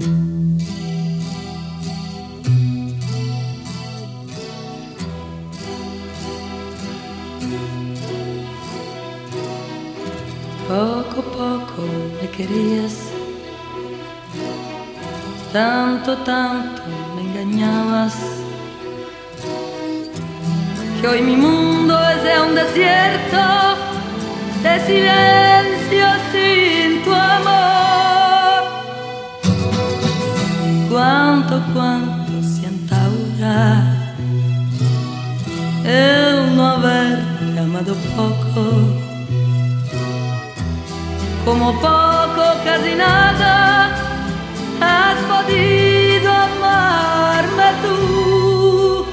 Poco a poco me querías, tanto, tanto me engañabas, que hoy mi mundo es de un desierto de silencio sin tu amor. Cuánto siento ahora el no haberte amado poco. Como poco, casi nada, has podido amarme tú.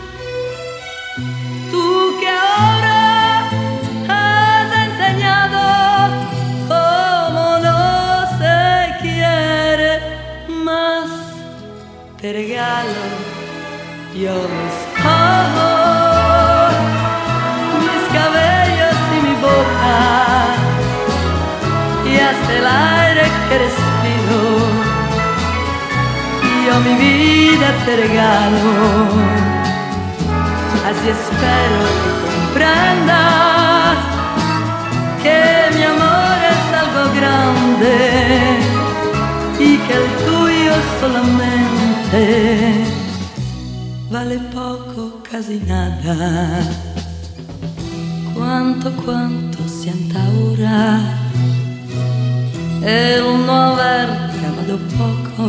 Tú que ahora has enseñado cómo no se quiere más. Te regalo yo mis ojos, mis cabellos y mi boca, y hasta el aire que respiro, y yo mi vida te regalo. Así espero que comprendas que mi amor es algo grande y que el tuyo solamente vale poco, casi nada. Cuánto siento ahora el no haberte amado poco.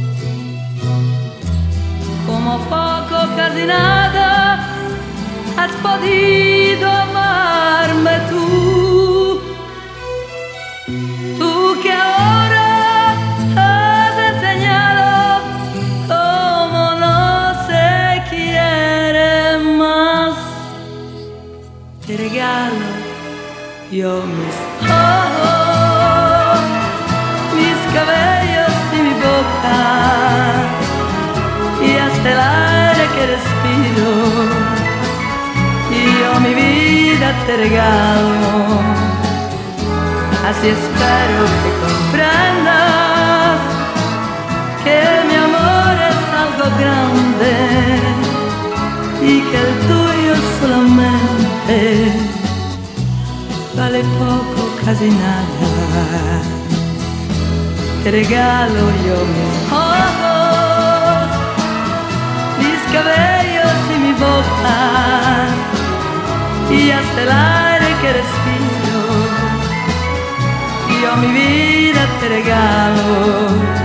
Como poco, casi nada, has podido amarme tú. Tú que ahora has enseñado cómo no se quiere más. Te regalo yo mis ojos, mis cabellos y mi boca, y hasta el aire que respiro, y yo mi vida te regalo. Así espero que comprendas que mi amor es algo grande y que el tuyo solamente vale poco, casi nada. Te regalo yo mis ojos, mis cabellos y mi boca, y hasta el aire que respiro, y yo mi vida te regalo.